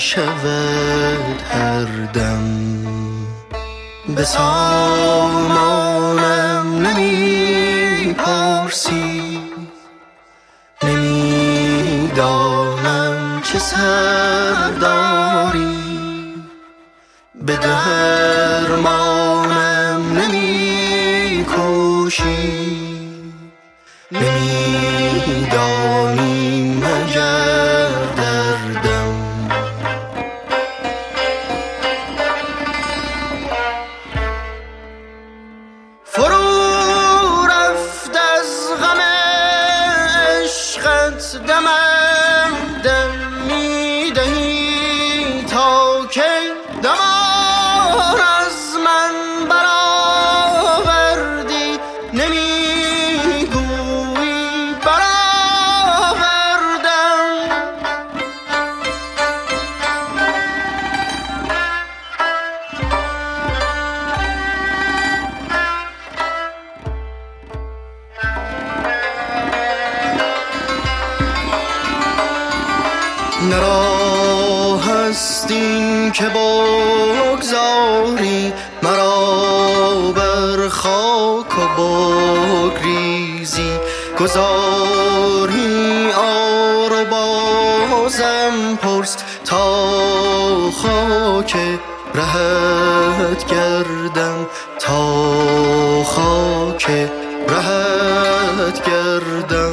شود هر دم. به سامانم نمی پرسی، نمی دانم چه سر داری. به درمانم نمی کوشی، نمی دانی مگر دردم. فرو رفت از غم عشقت دمم، دم می دهی تا که دمان از من برآوردی. نمی گویی برآوردم. نه راه هست این که بگذاری مرا بر خاک و بگریزی. گذاری آر و بازم پرس تا خاک رهت گردم، تا خاک رهت گردم.